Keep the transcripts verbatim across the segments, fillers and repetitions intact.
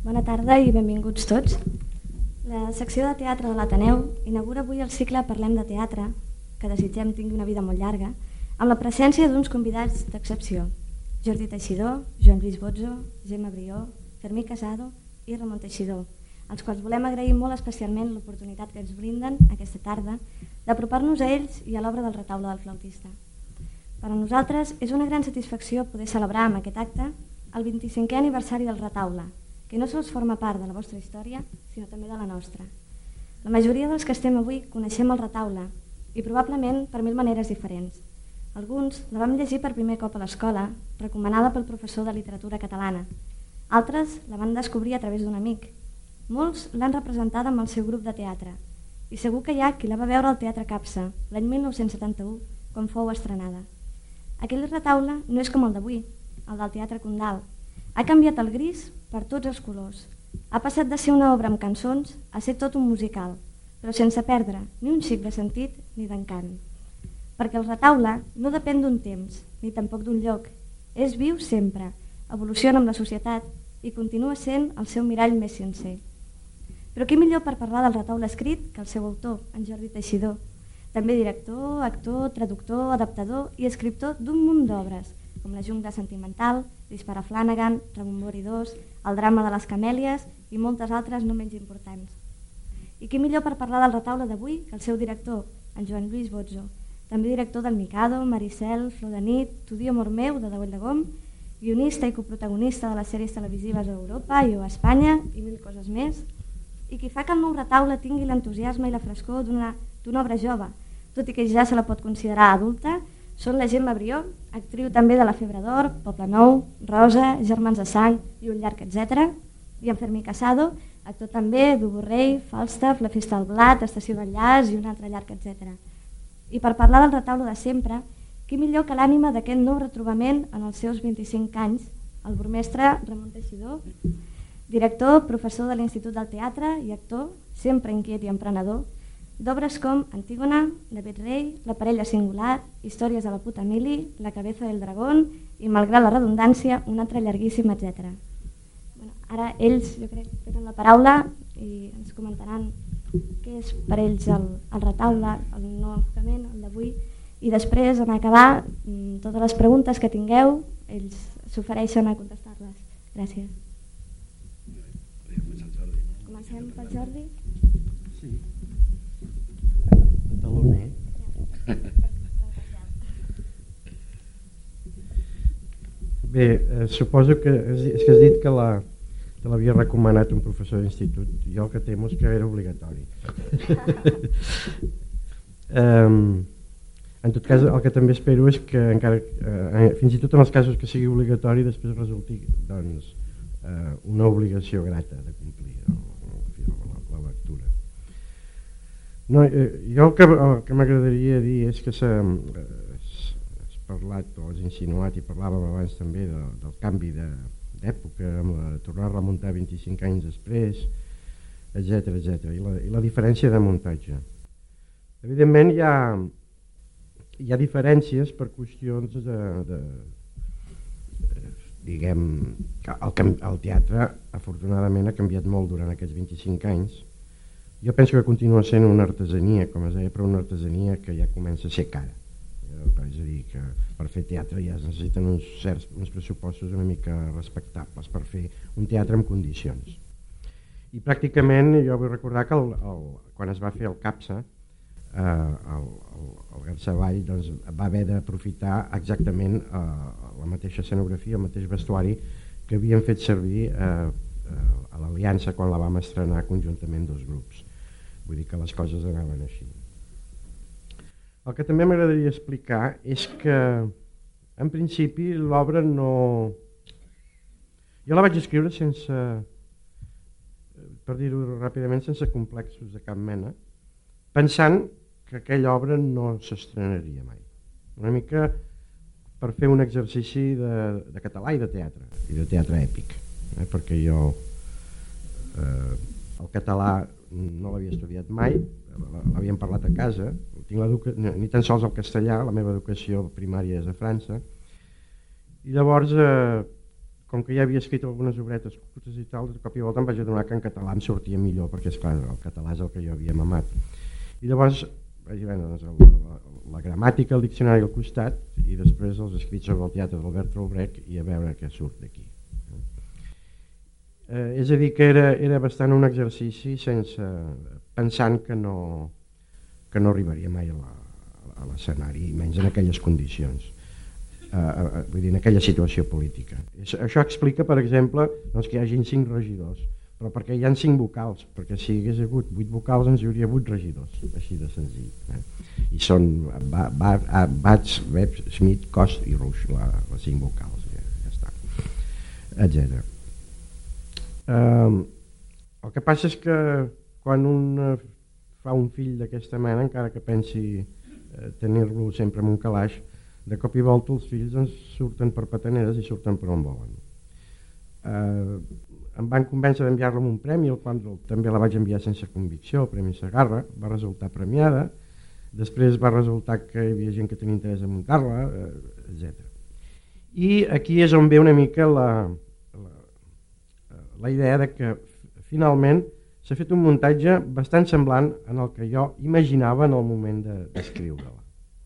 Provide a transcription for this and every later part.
Bona tarda i benvinguts tots. La secció de teatre de l'Ateneu inaugura avui el cicle Parlem de Teatre, que desitgem tingui una vida molt llarga, amb la presència d'uns convidats d'excepció: Jordi Teixidor, Joan Lluís Bozzo, Gemma Brió, Fermí Casado i Ramon Teixidor, als quals volem agrair molt especialment l'oportunitat que ens brinden aquesta tarda d'apropar-nos a ells i a l'obra del Retaule del Flautista. Per a nosaltres és una gran satisfacció poder celebrar amb aquest acte el vint-i-cinquè aniversari del Retaule, que no sols forma part de la vostra història, sinó també de la nostra. La majoria dels que estem avui coneixem el Retaule, i probablement per mil maneres diferents. Alguns la vam llegir per primer cop a l'escola, recomanada pel professor de literatura catalana. Altres la van descobrir a través d'un amic. Molts l'han representada amb el seu grup de teatre, i segur que hi ha qui la va veure al Teatre Capsa, l'any mil nou-cents setanta-u, quan fou estrenada. Aquell Retaule no és com el d'avui, el del Teatre Condal. Ha canviat el gris per tots els colors. Ha passat de ser una obra amb cançons a ser tot un musical, però sense perdre ni un xic de sentit ni d'encant. Perquè el Retaule no depèn d'un temps, ni tampoc d'un lloc. És viu sempre, evoluciona amb la societat i continua sent el seu mirall més sincer. Però qui millor per parlar del Retaule escrit que el seu autor, en Jordi Teixidor, també director, actor, traductor, adaptador i escriptor d'un munt d'obres, com La jungla sentimental, Dispara Flanagan, Rebombori dos, El drama de les camèlies i moltes altres no menys importants. I qui millor per parlar del Retaule d'avui que el seu director, en Joan Lluís Bozzo, també director del Mikado, Maricel, Flor de nit, Tu Dio amor meu, de Deuel de Gom, guionista i coprotagonista de les sèries televisives a Europa i a Espanya i mil coses més, i qui fa que el nou Retaule tingui l'entusiasme i la frescor d'una obra jove, tot i que ja se la pot considerar adulta, són la Gemma Brió, actriu també de La febre d'or, Poble nou, Rosa, Germans de sang i un llarg etcètera, i en Fermí Casado, actor també d'Hugo Rey, Falstaff, La festa del blat, Estació d'enllaç i un altre llarg etcètera. I per parlar del Retaule de sempre, qui millor que l'ànima d'aquest nou retrobament en els seus vint-i-cinc anys, el burmestre Ramon Teixidor, director, professor de l'Institut del Teatre i actor, sempre inquiet i emprenedor, d'obres com Antígona, David Rey, La parella singular, Històries de la puta Mili, La cabeza del dragón i, malgrat la redundància, un altre llarguíssim, etcètera. Bueno, ara ells, jo crec, tenen la paraula i ens comentaran què és per ells el, el Retaule, el nou enfocament, el d'avui, i després, en acabar, totes les preguntes que tingueu, ells s'ofereixen a contestar-les. Gràcies. Comencem pel Jordi? Sí. Taloner. Bé, eh, suposo que és que has dit que la te l'havia recomanat un professor d'institut. Jo el que temo és que era obligatori. um, en tot cas, el que també espero és que encara, eh, fins i tot en els casos que sigui obligatori, després resulti doncs, eh, una obligació grata de complir la, la lectura. No, eh, jo el que, el que m'agradaria dir és que s'ha parlat o has insinuat i parlàvem abans també de, del canvi d'època, amb la, tornar a remuntar vint-i-cinc anys després, etcètera etcètera, i, la, i la diferència de muntatge. Evidentment hi ha, hi ha diferències per qüestions de, de, de diguem, el, el teatre afortunadament ha canviat molt durant aquests vint-i-cinc anys. Jo penso que continua sent una artesania, com es deia, però una artesania que ja comença a ser cara. És a dir, que per fer teatre ja es necessiten uns, certs, uns pressupostos una mica respectables per fer un teatre en condicions. I pràcticament jo vull recordar que el, el, quan es va fer el CAPSA, eh, el, el, el Garceball doncs, va haver d'aprofitar exactament eh, la mateixa escenografia, el mateix vestuari que havien fet servir eh, a l'Aliança quan la vam estrenar conjuntament dos grups. Vull dir que les coses anaven així. El que també m'agradaria explicar és que en principi l'obra no... Jo la vaig escriure sense, per dir-ho ràpidament, sense complexos de cap mena, pensant que aquella obra no s'estrenaria mai. Una mica per fer un exercici de, de català i de teatre, i de teatre èpic, eh? Perquè jo eh, el català no l'havia estudiat mai, l'havíem parlat a casa, tinc ni tan sols el castellà, la meva educació primària és a França, i llavors eh, com que ja havia escrit algunes obretes curtes i tal, de cop i volta em vaig adonar que en català em sortia millor, perquè és clar, el català és el que jo havia mamat. I llavors vaig dir, bueno, doncs, la, la, la gramàtica, el diccionari al costat, i després els escrits sobre el teatre d'Albert Robrec, i a veure què surt d'aquí. Eh, és a dir, que era, era bastant un exercici sense, pensant que no, que no arribaria mai a, la, a l'escenari, menys en aquelles condicions. Uh, vull dir, en aquella situació política. Això explica, per exemple, doncs, que hi hagin cinc regidors, però perquè hi ha cinc vocals, perquè si hi hagués hagut vuit vocals ens hi hauria vuit regidors, així de senzill. Eh? I són Bats, Web, Schmidt, Cost i Ruix, la, les cinc vocals, ja, ja està, etcètera. Uh, el que passa és que quan un uh, fa un fill d'aquesta mena, encara que pensi uh, tenir-lo sempre en un calaix, de cop i volta els fills ens surten per petaneres i surten per on volen. Eh, em van convèncer d'enviar-lo amb un premi, el qual també la vaig enviar sense convicció, el Premi Segarra, va resultar premiada, després va resultar que hi havia gent que tenia interès en muntar-la, eh, etcètera. I aquí és on ve una mica la, la, la idea de que finalment s'ha fet un muntatge bastant semblant en el que jo imaginava en el moment d'escriure-la.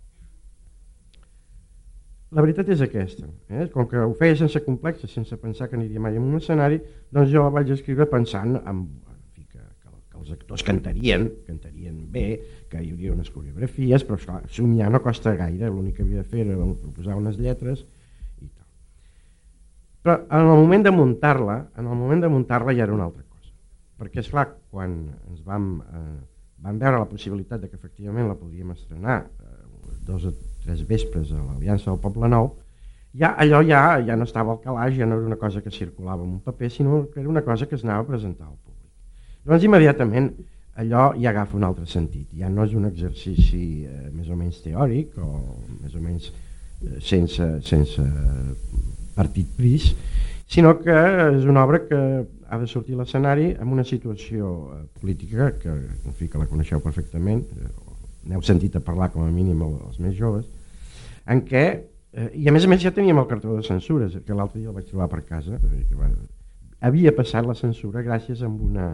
La veritat és aquesta, eh? Com que ho feia sense complexes, sense pensar que aniria mai en un escenari, doncs jo la vaig escriure pensant en, en fi, que, que els actors cantarien, cantarien bé, que hi hauria unes coreografies, però esclar, somiar no costa gaire, l'únic que havia de fer era proposar unes lletres i tal. Però en el moment de muntar-la, en el moment de muntar-la ja era una altra cosa, perquè és clar, quan ens vam, eh, vam veure la possibilitat de que efectivament la podríem estrenar eh, dos o tres vespres a l'Aliança del Poble Nou, ja, allò ja, ja no estava al calaix, ja no era una cosa que circulava en un paper, sinó que era una cosa que es anava a presentar al públic. Llavors immediatament allò ja agafa un altre sentit, ja no és un exercici eh, més o menys teòric o més o menys eh, sense, sense partit pris, sinó que és una obra que ha de sortir a l'escenari en una situació eh, política que, en fi, que la coneixeu perfectament, eh, n'heu sentit a parlar com a mínim els més joves, en què, eh, i a més a més ja teníem el cartó de censures, que l'altre dia el vaig trobar per casa, que va, havia passat la censura gràcies amb una,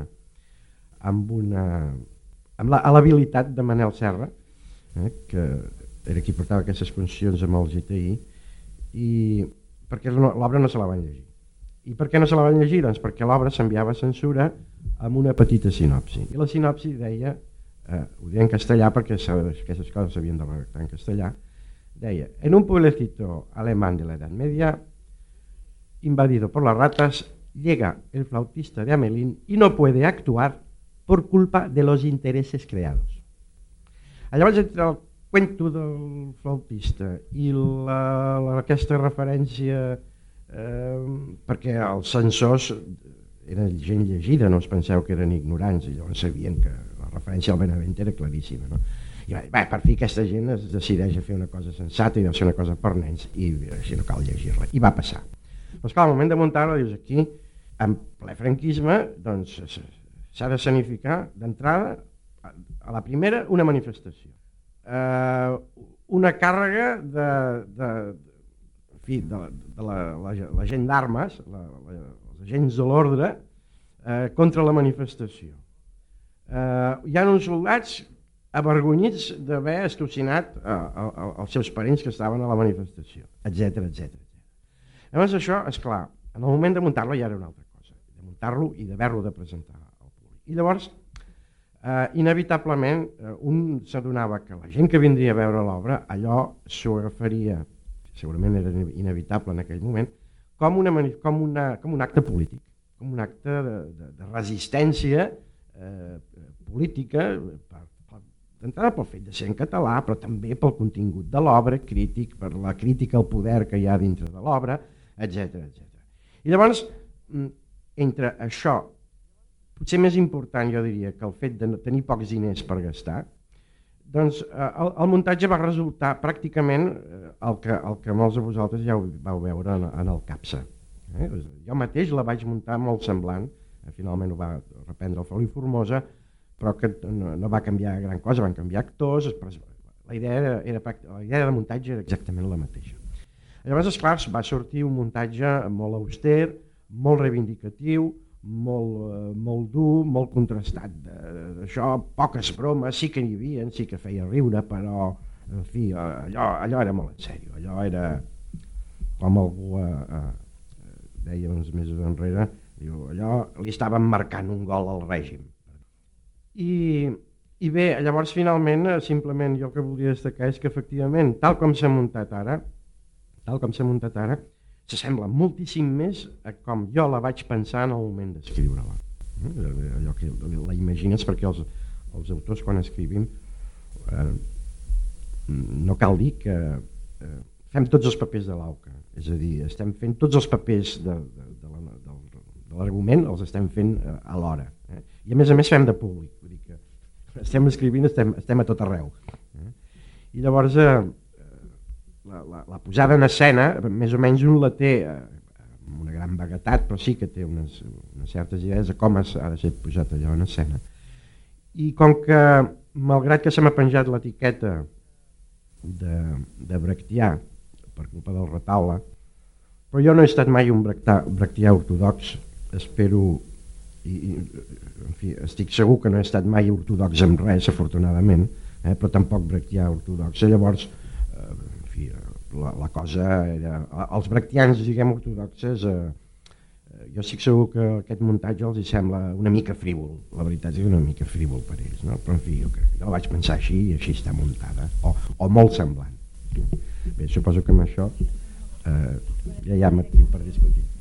amb una, amb la, a l'habilitat de Manel Serra, eh, que era qui portava aquestes funcions amb el G T I, i perquè l'obra no se la van llegir. I per què no se la van llegir? Doncs perquè l'obra s'enviava a censura amb una petita sinopsi, i la sinopsi deia, Uh, ho deia en castellà perquè aquestes coses s'havien de redactar en castellà, deia, en un pueblecito alemán de la Edad Media, invadido por las ratas, llega el flautista de Hamelín y no puede actuar por culpa de los intereses creados. Llavors, entre el cuento del flautista i la, la, aquesta referència, eh, perquè els censors eren gent llegida, no us penseu que eren ignorants, i llavors sabien que la referència al Benavent era claríssima, no? I va, per fi aquesta gent es decideix a fer una cosa sensata i deu ser una cosa per nens i així no cal llegir-la, i va passar. Però esclar, al moment de muntar-la, dius aquí, en ple franquisme, doncs s'ha d'escenificar d'entrada a la primera una manifestació, eh, una càrrega de, de, en fi, de, de la, la, la gent d'armes, la, la, els agents de l'ordre, eh, contra la manifestació. Eh, hi ha uns soldats avergonyits d'haver estocinat els seus parents que estaven a la manifestació, etcètera, etcètera. Llavors això, esclar, en el moment de muntar-lo ja era una altra cosa, de muntar-lo i d'haver-lo de presentar al públic. I llavors, eh, inevitablement, eh, un s'adonava que la gent que vindria a veure l'obra, allò s'ho agafaria, segurament era inevitable en aquell moment, com, una, com, una, com un acte polític, com un acte de, de, de resistència eh, política, per, per, d'entrada pel fet de ser en català, però també pel contingut de l'obra, crític, per la crítica al poder que hi ha dintre de l'obra, etcètera, etcètera. I llavors, entre això, potser més important, jo diria, que el fet de no tenir pocs diners per gastar, doncs el, el muntatge va resultar pràcticament el que, el que molts de vosaltres ja ho vau veure en, en el CAPSA. Eh? Jo mateix la vaig muntar molt semblant, finalment ho va reprendre el Feliu Formosa, però que no, no va canviar gran cosa, van canviar actors, la idea, era, era, la idea de muntatge era exactament la mateixa. Llavors, esclar, va sortir un muntatge molt auster, molt reivindicatiu, molt, eh, molt dur, molt contrastat. D'això, poques bromes, sí que n'hi havia, sí que feia riure, però, en fi, allò, allò era molt en sèrio. Allò era, com algú eh, eh, deia uns mesos enrere, diu, allò li estaven marcant un gol al règim. I, i bé, llavors, finalment, simplement jo el que volia destacar és que, efectivament, tal com s'ha muntat ara, tal com s'ha muntat ara, s'assembla moltíssim més a com jo la vaig pensar en el moment d'escriure-la. Allò que la imagines, perquè els, els autors, quan escrivim, eh, no cal dir que eh, fem tots els papers de l'auca, és a dir, estem fent tots els papers de, de, de, la, de, de l'argument, els estem fent eh, alhora. Eh? I a més a més fem de públic, vull dir que estem escrivint, estem, estem a tot arreu. Eh? I llavors, eh, La, la, la posada en escena, més o menys un la té eh, amb una gran vaguetat, però sí que té unes, unes certes idees de com ha de ser posat allò en escena. I com que, malgrat que se m'ha penjat l'etiqueta de, de brechtià per culpa del retaule, però jo no he estat mai un brechtià ortodox, espero, i, i en fi, estic segur que no he estat mai ortodox en res, afortunadament, eh, però tampoc brechtià ortodox. Llavors, eh, La, la cosa era... Els brechtians, diguem, ortodoxes, eh, jo estic segur que aquest muntatge els hi sembla una mica frívol. La veritat és que una mica frívol per ells, no? Però en fi, jo, crec, jo la vaig pensar així i així està muntada, o, o molt semblant. Bé, suposo que amb això eh, ja hi ha motiu per discutir.